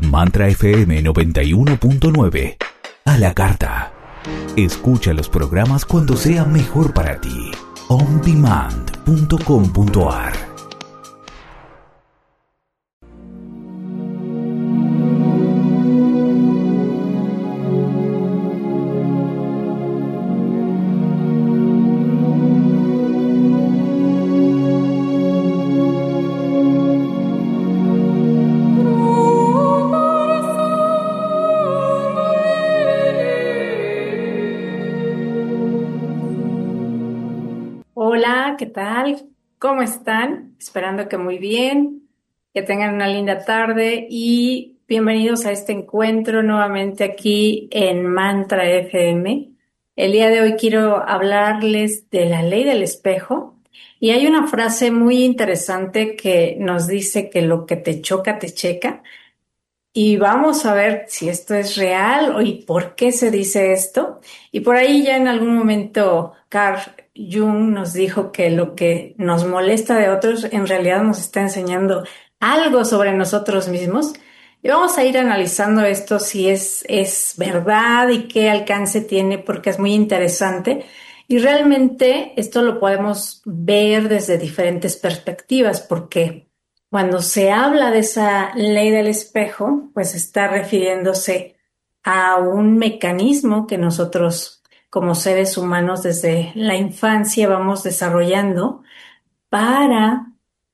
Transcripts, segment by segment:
Mantra FM 91.9. A la carta. Escucha los programas cuando sea mejor para ti. ondemand.com.ar. Hola, ¿qué tal? ¿Cómo están? Esperando que muy bien, que tengan una linda tarde y bienvenidos a este encuentro nuevamente aquí en Mantra FM. El día de hoy quiero hablarles de la ley del espejo y hay una frase muy interesante que nos dice que lo que te choca, te checa. Y vamos a ver si esto es real y por qué se dice esto. Y por ahí ya en algún momento Carl Jung nos dijo que lo que nos molesta de otros en realidad nos está enseñando algo sobre nosotros mismos. Y vamos a ir analizando esto si es verdad y qué alcance tiene porque es muy interesante. Y realmente esto lo podemos ver desde diferentes perspectivas porque cuando se habla de esa ley del espejo, pues está refiriéndose a un mecanismo que nosotros como seres humanos desde la infancia vamos desarrollando para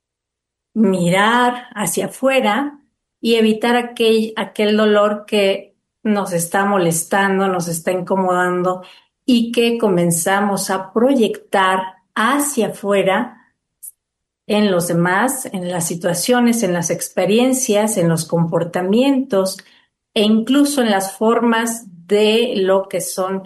mirar hacia afuera y evitar aquel dolor que nos está molestando, nos está incomodando y que comenzamos a proyectar hacia afuera en los demás, en las situaciones, en las experiencias, en los comportamientos e incluso en las formas de lo que son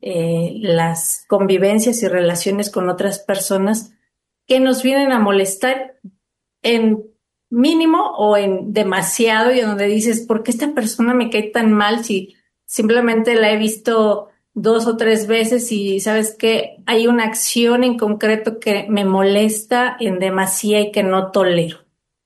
las convivencias y relaciones con otras personas que nos vienen a molestar en mínimo o en demasiado y donde dices, ¿por qué esta persona me cae tan mal si simplemente la he visto 2 o 3 veces y sabes que hay una acción en concreto que me molesta en demasía y que no tolero?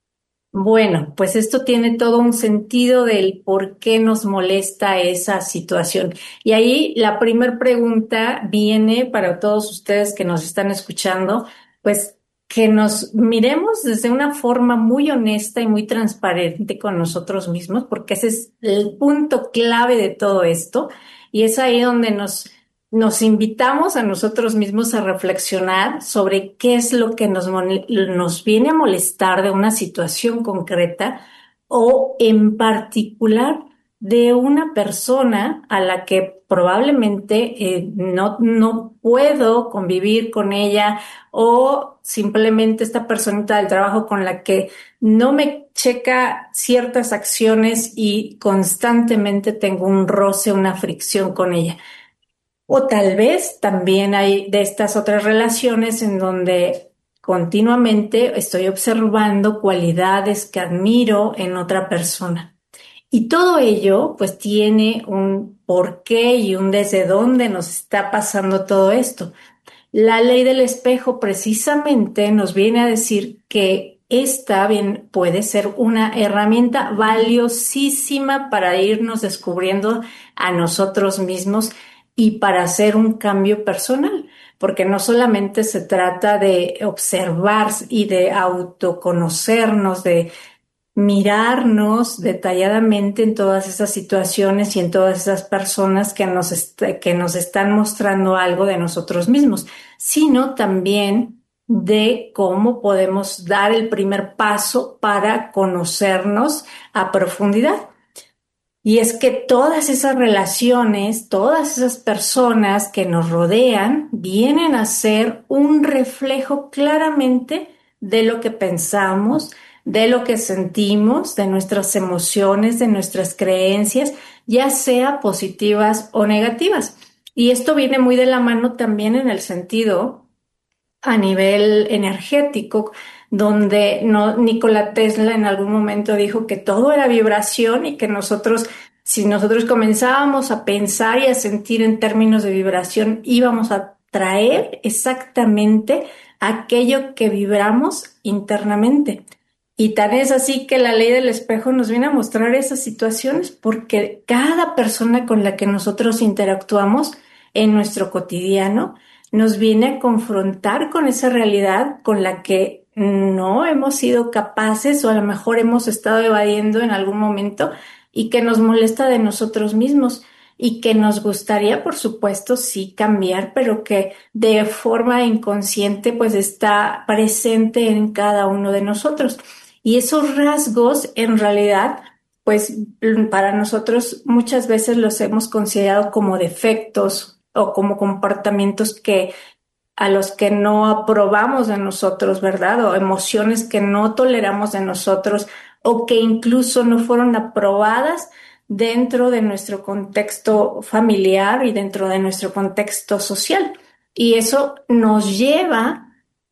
Bueno, pues esto tiene todo un sentido del por qué nos molesta esa situación. Y ahí la primer pregunta viene para todos ustedes que nos están escuchando, pues que nos miremos desde una forma muy honesta y muy transparente con nosotros mismos, porque ese es el punto clave de todo esto. Y es ahí donde nos invitamos a nosotros mismos a reflexionar sobre qué es lo que nos viene a molestar de una situación concreta o en particular de una persona a la que probablemente no puedo convivir con ella o simplemente esta personita del trabajo con la que no me checa ciertas acciones y constantemente tengo un roce, una fricción con ella. O tal vez también hay de estas otras relaciones en donde continuamente estoy observando cualidades que admiro en otra persona. Y todo ello pues tiene un porqué y un desde dónde nos está pasando todo esto. La ley del espejo precisamente nos viene a decir que esta bien puede ser una herramienta valiosísima para irnos descubriendo a nosotros mismos y para hacer un cambio personal, porque no solamente se trata de observar y de autoconocernos, de mirarnos detalladamente en todas esas situaciones y en todas esas personas que nos están mostrando algo de nosotros mismos, sino también de cómo podemos dar el primer paso para conocernos a profundidad. Y es que todas esas relaciones, todas esas personas que nos rodean, vienen a ser un reflejo claramente de lo que pensamos, de lo que sentimos, de nuestras emociones, de nuestras creencias, ya sea positivas o negativas. Y esto viene muy de la mano también en el sentido a nivel energético, donde Nikola Tesla en algún momento dijo que todo era vibración y que si nosotros comenzábamos a pensar y a sentir en términos de vibración, íbamos a traer exactamente aquello que vibramos internamente. Y tan es así que la ley del espejo nos viene a mostrar esas situaciones porque cada persona con la que nosotros interactuamos en nuestro cotidiano nos viene a confrontar con esa realidad con la que no hemos sido capaces o a lo mejor hemos estado evadiendo en algún momento y que nos molesta de nosotros mismos y que nos gustaría, por supuesto, sí cambiar, pero que de forma inconsciente pues está presente en cada uno de nosotros. Y esos rasgos, en realidad, pues para nosotros muchas veces los hemos considerado como defectos o como comportamientos que a los que no aprobamos de nosotros, ¿verdad? O emociones que no toleramos de nosotros o que incluso no fueron aprobadas dentro de nuestro contexto familiar y dentro de nuestro contexto social. Y eso nos lleva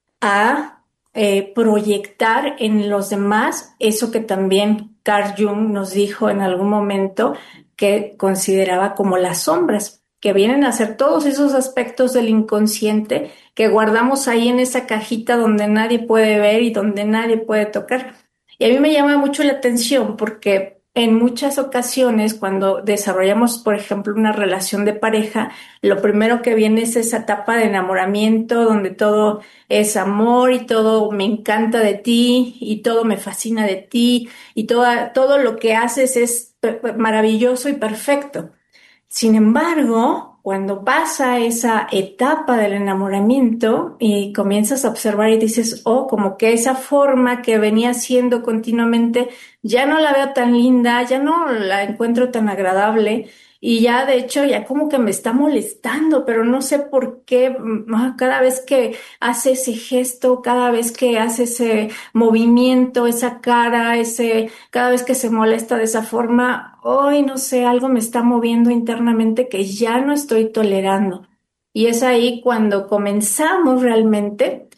a proyectar en los demás eso que también Carl Jung nos dijo en algún momento que consideraba como las sombras, que vienen a ser todos esos aspectos del inconsciente que guardamos ahí en esa cajita donde nadie puede ver y donde nadie puede tocar. Y a mí me llama mucho la atención porque en muchas ocasiones cuando desarrollamos, por ejemplo, una relación de pareja, lo primero que viene es esa etapa de enamoramiento donde todo es amor y todo me encanta de ti y todo me fascina de ti y todo lo que haces es maravilloso y perfecto. Sin embargo, cuando pasa esa etapa del enamoramiento y comienzas a observar y dices, oh, como que esa forma que venía siendo continuamente, ya no la veo tan linda, ya no la encuentro tan agradable y ya de hecho ya como que me está molestando, pero no sé por qué, cada vez que hace ese gesto, cada vez que hace ese movimiento, esa cara, cada vez que se molesta de esa forma, hoy no sé, algo me está moviendo internamente que ya no estoy tolerando. Y es ahí cuando comenzamos realmente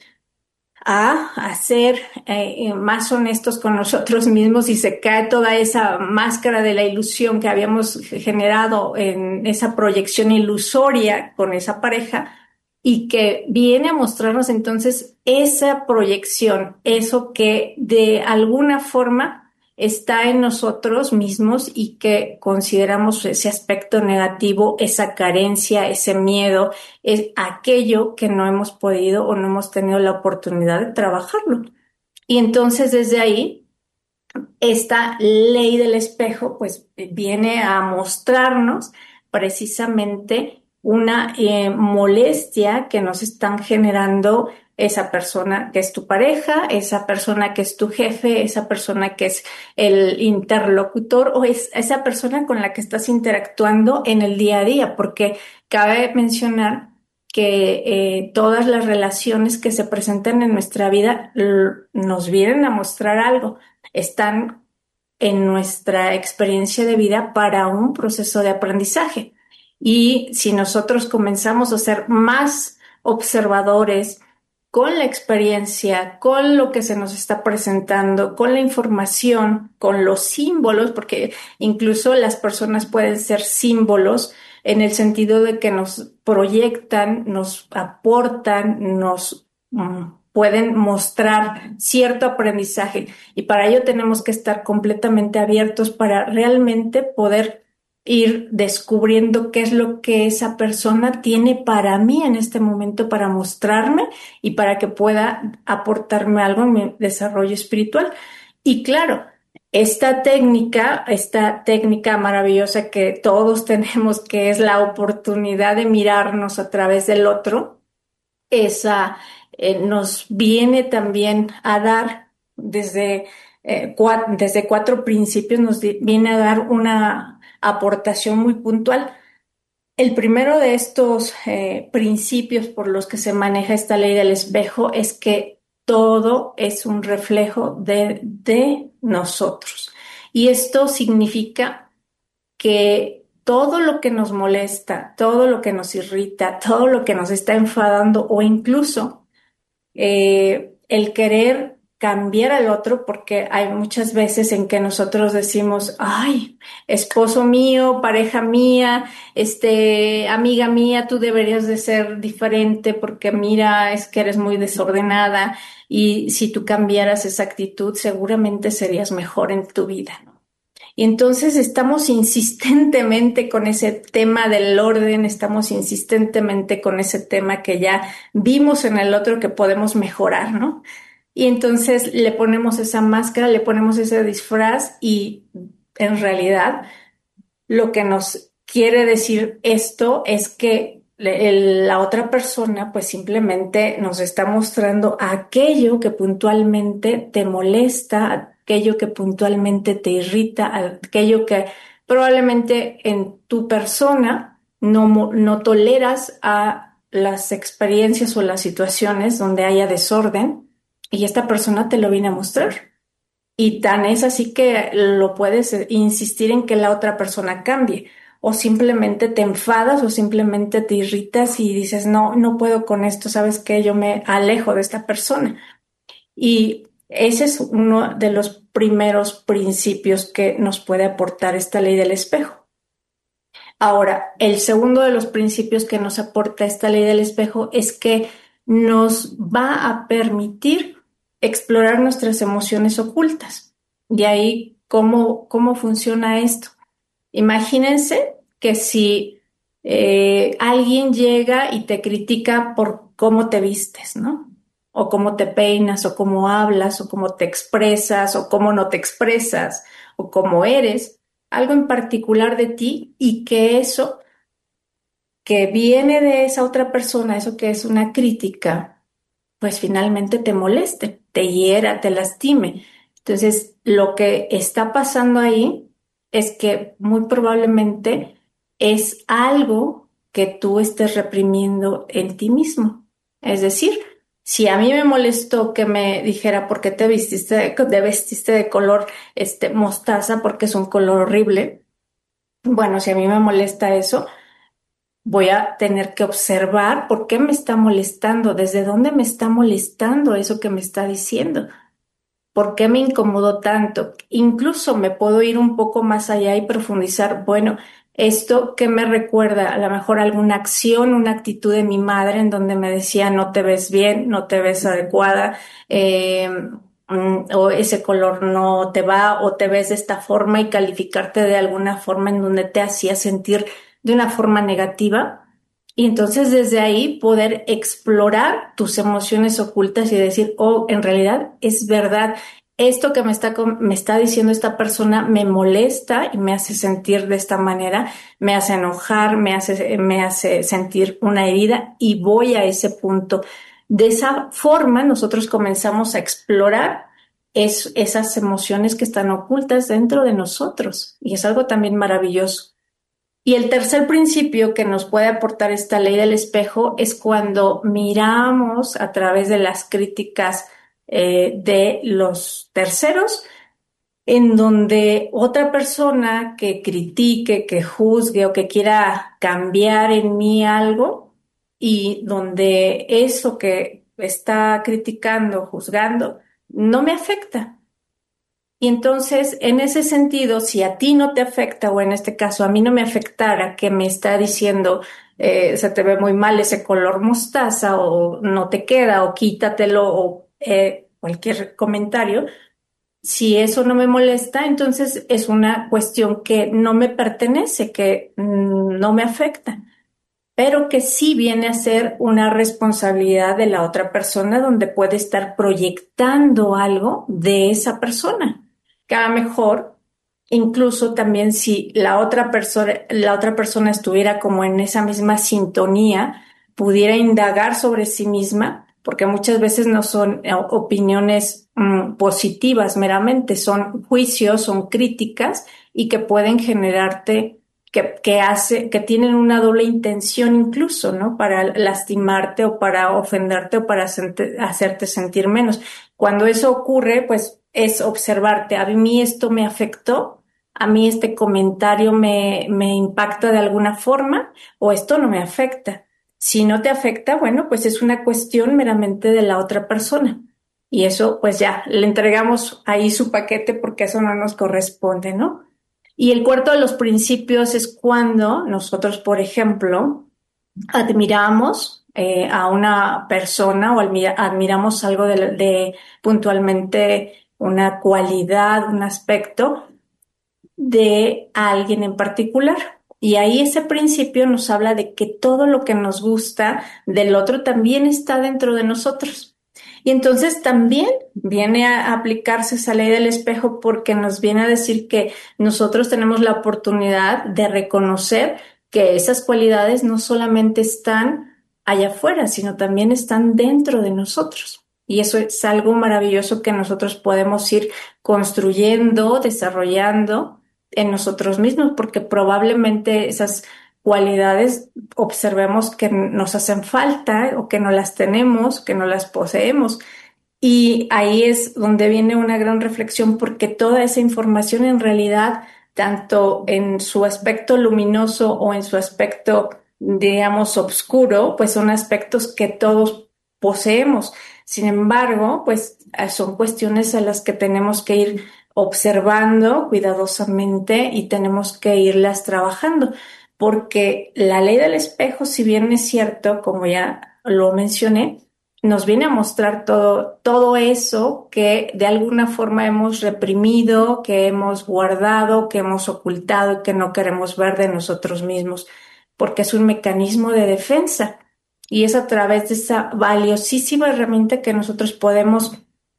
a ser más honestos con nosotros mismos y se cae toda esa máscara de la ilusión que habíamos generado en esa proyección ilusoria con esa pareja y que viene a mostrarnos entonces esa proyección, eso que de alguna forma está en nosotros mismos y que consideramos ese aspecto negativo, esa carencia, ese miedo, es aquello que no hemos podido o no hemos tenido la oportunidad de trabajarlo. Y entonces desde ahí, esta ley del espejo, pues viene a mostrarnos precisamente una molestia que nos están generando esa persona que es tu pareja, esa persona que es tu jefe, esa persona que es el interlocutor o es esa persona con la que estás interactuando en el día a día, porque cabe mencionar que todas las relaciones que se presentan en nuestra vida nos vienen a mostrar algo, están en nuestra experiencia de vida para un proceso de aprendizaje. Y si nosotros comenzamos a ser más observadores con la experiencia, con lo que se nos está presentando, con la información, con los símbolos, porque incluso las personas pueden ser símbolos en el sentido de que nos proyectan, nos aportan, nos pueden mostrar cierto aprendizaje y para ello tenemos que estar completamente abiertos para realmente poder ir descubriendo qué es lo que esa persona tiene para mí en este momento para mostrarme y para que pueda aportarme algo en mi desarrollo espiritual. Y claro, esta técnica maravillosa que todos tenemos, que es la oportunidad de mirarnos a través del otro, esa nos viene también a dar desde cuatro principios, viene a dar una aportación muy puntual. El primero de estos principios por los que se maneja esta ley del espejo es que todo es un reflejo de nosotros. Y esto significa que todo lo que nos molesta, todo lo que nos irrita, todo lo que nos está enfadando o incluso el querer cambiar al otro, porque hay muchas veces en que nosotros decimos, ay, esposo mío, pareja mía, amiga mía, tú deberías de ser diferente porque mira, es que eres muy desordenada y si tú cambiaras esa actitud, seguramente serías mejor en tu vida, ¿no? Y entonces estamos insistentemente con ese tema del orden, estamos insistentemente con ese tema que ya vimos en el otro que podemos mejorar, ¿no? Y entonces le ponemos esa máscara, le ponemos ese disfraz y en realidad lo que nos quiere decir esto es que la otra persona pues simplemente nos está mostrando aquello que puntualmente te molesta, aquello que puntualmente te irrita, aquello que probablemente en tu persona no toleras a las experiencias o las situaciones donde haya desorden y esta persona te lo viene a mostrar. Y tan es así que lo puedes insistir en que la otra persona cambie, o simplemente te enfadas o simplemente te irritas y dices, no, no puedo con esto, ¿sabes qué? Yo me alejo de esta persona. Y ese es uno de los primeros principios que nos puede aportar esta ley del espejo. Ahora, el segundo de los principios que nos aporta esta ley del espejo es que nos va a permitir explorar nuestras emociones ocultas. De ahí, ¿cómo funciona esto? Imagínense que si alguien llega y te critica por cómo te vistes, ¿no? O cómo te peinas, o cómo hablas, o cómo te expresas, o cómo no te expresas, o cómo eres, algo en particular de ti y que eso que viene de esa otra persona, eso que es una crítica, pues finalmente te moleste, te hiera, te lastime. Entonces, lo que está pasando ahí es que muy probablemente es algo que tú estés reprimiendo en ti mismo. Es decir, si a mí me molestó que me dijera por qué te vestiste de color mostaza porque es un color horrible, bueno, si a mí me molesta eso, voy a tener que observar por qué me está molestando, desde dónde me está molestando eso que me está diciendo, por qué me incomodó tanto. Incluso me puedo ir un poco más allá y profundizar, bueno, esto que me recuerda a lo mejor alguna acción, una actitud de mi madre en donde me decía no te ves bien, no te ves adecuada, o ese color no te va o te ves de esta forma y calificarte de alguna forma en donde te hacía sentir de una forma negativa. Y entonces desde ahí poder explorar tus emociones ocultas y decir, oh, en realidad es verdad, esto que me está diciendo esta persona me molesta y me hace sentir de esta manera, me hace enojar, me hace sentir una herida y voy a ese punto. De esa forma nosotros comenzamos a explorar esas emociones que están ocultas dentro de nosotros y es algo también maravilloso. Y el tercer principio que nos puede aportar esta ley del espejo es cuando miramos a través de las críticas de los terceros, en donde otra persona que critique, que juzgue o que quiera cambiar en mí algo y donde eso que está criticando, juzgando, no me afecta. Y entonces, en ese sentido, si a ti no te afecta, o en este caso a mí no me afectara que me está diciendo, se te ve muy mal ese color mostaza, o no te queda, o quítatelo, o cualquier comentario, si eso no me molesta, entonces es una cuestión que no me pertenece, que no me afecta, pero que sí viene a ser una responsabilidad de la otra persona donde puede estar proyectando algo de esa persona. Que a lo mejor, incluso también si la otra persona estuviera como en esa misma sintonía, pudiera indagar sobre sí misma, porque muchas veces no son opiniones positivas meramente, son juicios, son críticas y que pueden generarte que tienen una doble intención incluso, ¿no? Para lastimarte o para ofenderte o para hacerte sentir menos. Cuando eso ocurre, pues es observarte. A mí esto me afectó, a mí este comentario me impacta de alguna forma o esto no me afecta. Si no te afecta, bueno, pues es una cuestión meramente de la otra persona. y eso pues ya le entregamos ahí su paquete porque eso no nos corresponde, ¿no? Y el cuarto de los principios es cuando nosotros, por ejemplo, admiramos a una persona o admiramos algo de puntualmente una cualidad, un aspecto de alguien en particular. Y ahí ese principio nos habla de que todo lo que nos gusta del otro también está dentro de nosotros. Y entonces también viene a aplicarse esa ley del espejo porque nos viene a decir que nosotros tenemos la oportunidad de reconocer que esas cualidades no solamente están allá afuera, sino también están dentro de nosotros. Y eso es algo maravilloso que nosotros podemos ir construyendo, desarrollando en nosotros mismos, porque probablemente esas cualidades observemos que nos hacen falta o que no las tenemos, que no las poseemos. Y ahí es donde viene una gran reflexión, porque toda esa información en realidad, tanto en su aspecto luminoso o en su aspecto, digamos, oscuro, pues son aspectos que todos poseemos. Sin embargo, pues son cuestiones a las que tenemos que ir observando cuidadosamente y tenemos que irlas trabajando, porque la ley del espejo, si bien es cierto, como ya lo mencioné, nos viene a mostrar todo eso que de alguna forma hemos reprimido, que hemos guardado, que hemos ocultado y que no queremos ver de nosotros mismos, porque es un mecanismo de defensa y es a través de esa valiosísima herramienta que nosotros podemos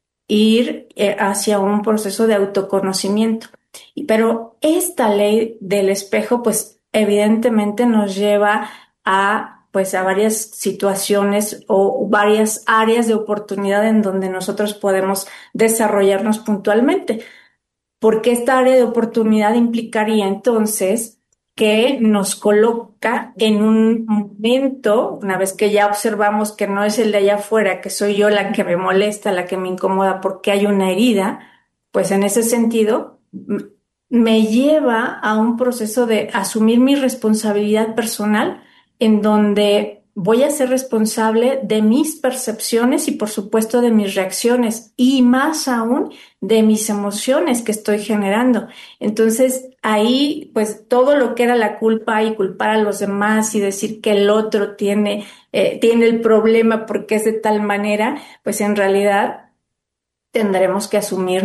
ir hacia un proceso de autoconocimiento. Pero esta ley del espejo, pues evidentemente nos lleva a, pues, a varias situaciones o varias áreas de oportunidad en donde nosotros podemos desarrollarnos puntualmente, porque esta área de oportunidad implicaría entonces que nos coloca en un momento, una vez que ya observamos que no es el de allá afuera, que soy yo la que me molesta, la que me incomoda porque hay una herida, pues en ese sentido me lleva a un proceso de asumir mi responsabilidad personal en donde voy a ser responsable de mis percepciones y por supuesto de mis reacciones y más aún de mis emociones que estoy generando. Entonces, ahí, pues todo lo que era la culpa y culpar a los demás y decir que el otro tiene el problema porque es de tal manera, pues en realidad tendremos que asumir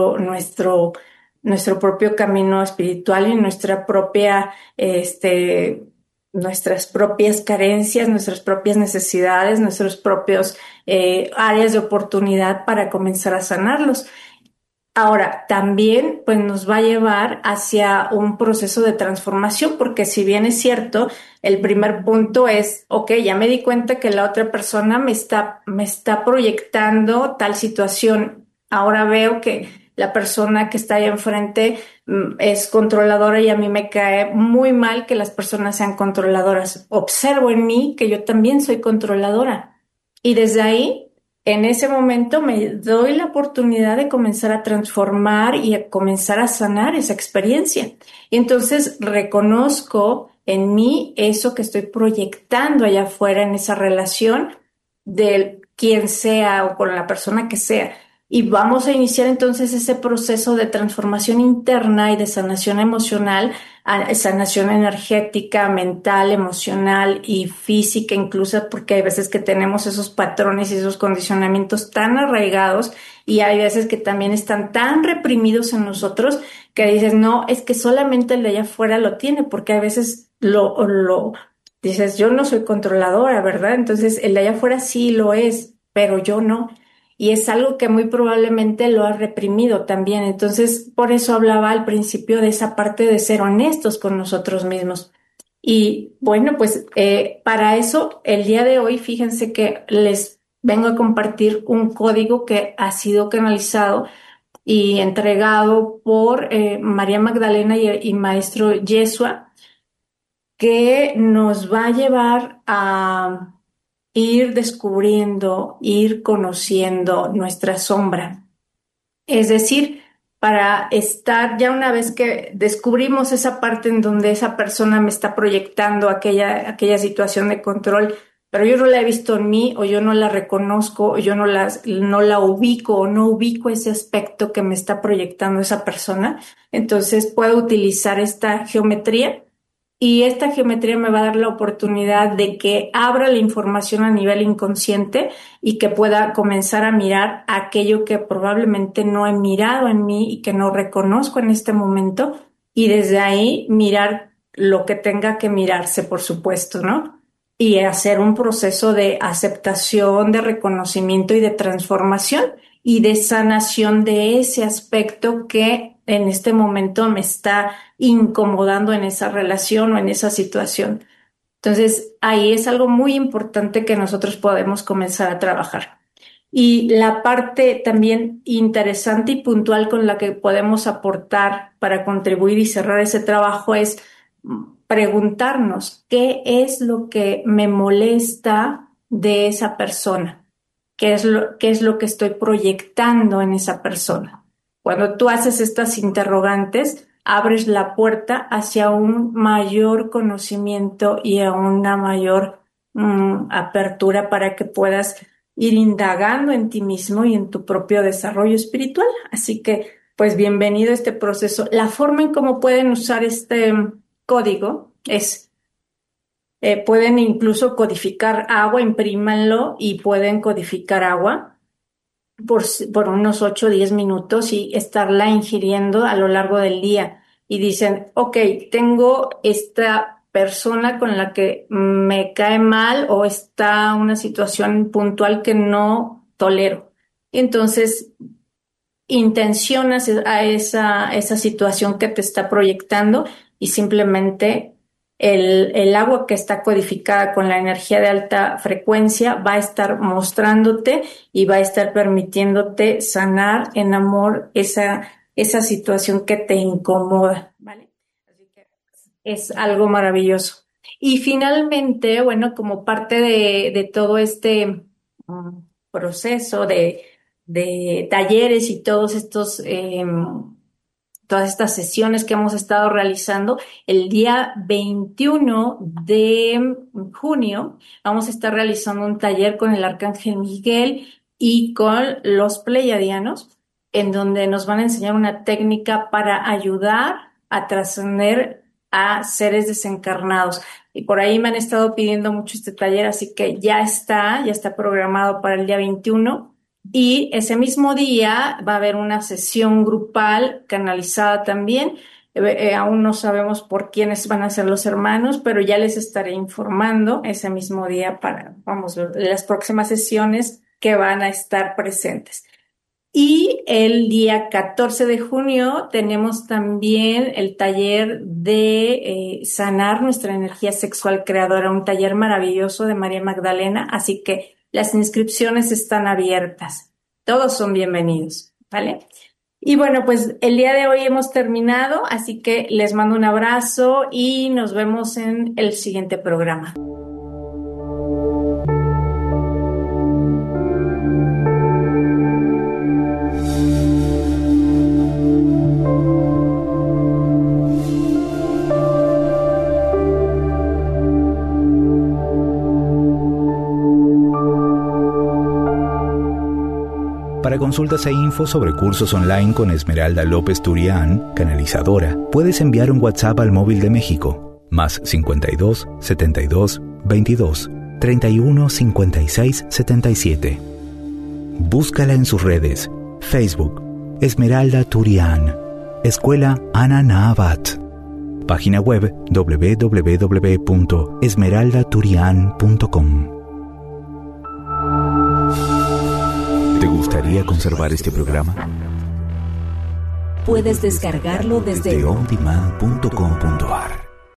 nuestro propio camino espiritual y nuestras propias carencias, nuestras propias necesidades, nuestros propios áreas de oportunidad para comenzar a sanarlos. Ahora, también pues nos va a llevar hacia un proceso de transformación, porque si bien es cierto, el primer punto es, ok, ya me di cuenta que la otra persona me está proyectando tal situación. Ahora veo que la persona que está ahí enfrente es controladora y a mí me cae muy mal que las personas sean controladoras. Observo en mí que yo también soy controladora. Y desde ahí en ese momento me doy la oportunidad de comenzar a transformar y a comenzar a sanar esa experiencia. Y entonces reconozco en mí eso que estoy proyectando allá afuera en esa relación de quien sea o con la persona que sea. Y vamos a iniciar entonces ese proceso de transformación interna y de sanación emocional, sanación energética, mental, emocional y física, incluso porque hay veces que tenemos esos patrones y esos condicionamientos tan arraigados y hay veces que también están tan reprimidos en nosotros que dices, no, es que solamente el de allá afuera lo tiene, porque a veces lo dices, yo no soy controladora, ¿verdad? Entonces el de allá afuera sí lo es, pero yo no. Y es algo que muy probablemente lo ha reprimido también. Entonces, por eso hablaba al principio de esa parte de ser honestos con nosotros mismos. Y bueno, pues para eso, el día de hoy, fíjense que les vengo a compartir un código que ha sido canalizado y entregado por María Magdalena y Maestro Yeshua, que nos va a llevar a ir descubriendo, ir conociendo nuestra sombra. Es decir, para estar, ya una vez que descubrimos esa parte en donde esa persona me está proyectando aquella situación de control, pero yo no la he visto en mí, o yo no la reconozco, o yo no la ubico, o no ubico ese aspecto que me está proyectando esa persona. Entonces puedo utilizar esta geometría, y esta geometría me va a dar la oportunidad de que abra la información a nivel inconsciente y que pueda comenzar a mirar aquello que probablemente no he mirado en mí y que no reconozco en este momento, y desde ahí mirar lo que tenga que mirarse, por supuesto, ¿no? Y hacer un proceso de aceptación, de reconocimiento y de transformación y de sanación de ese aspecto que en este momento me está incomodando en esa relación o en esa situación. Entonces, ahí es algo muy importante que nosotros podemos comenzar a trabajar. Y la parte también interesante y puntual con la que podemos aportar para contribuir y cerrar ese trabajo es preguntarnos qué es lo que me molesta de esa persona. ¿Qué es lo que estoy proyectando en esa persona? Cuando tú haces estas interrogantes, abres la puerta hacia un mayor conocimiento y a una mayor apertura para que puedas ir indagando en ti mismo y en tu propio desarrollo espiritual. Así que, pues, bienvenido a este proceso. La forma en cómo pueden usar este código es... pueden incluso codificar agua, imprímanlo y pueden codificar agua por unos 8 o 10 minutos y estarla ingiriendo a lo largo del día. Y dicen, ok, tengo esta persona con la que me cae mal o está una situación puntual que no tolero. Y entonces intencionas a esa situación que te está proyectando y simplemente el agua que está codificada con la energía de alta frecuencia va a estar mostrándote y va a estar permitiéndote sanar en amor esa situación que te incomoda, ¿vale? Así que es algo maravilloso. Y finalmente, bueno, como parte de todo este proceso de talleres y todos estos todas estas sesiones que hemos estado realizando, el día 21 de junio vamos a estar realizando un taller con el Arcángel Miguel y con los Pleiadianos, en donde nos van a enseñar una técnica para ayudar a trascender a seres desencarnados. Y por ahí me han estado pidiendo mucho este taller, así que ya está programado para el día 21. Y ese mismo día va a haber una sesión grupal canalizada también. Aún no sabemos por quiénes van a ser los hermanos, pero ya les estaré informando ese mismo día para, las próximas sesiones que van a estar presentes. Y el día 14 de junio tenemos también el taller de sanar nuestra energía sexual creadora, un taller maravilloso de María Magdalena, así que las inscripciones están abiertas. Todos son bienvenidos, ¿vale? Y bueno, pues el día de hoy hemos terminado, así que les mando un abrazo y nos vemos en el siguiente programa. Para consultas e info sobre cursos online con Esmeralda López Turián, canalizadora, puedes enviar un WhatsApp al móvil de México, más 52 72 22 31 56 77. Búscala en sus redes, Facebook, Esmeralda Turián, Escuela Ana Nahabat, página web www.esmeraldaturian.com. ¿Te gustaría conservar este programa? Puedes descargarlo desde ondemand.com.ar.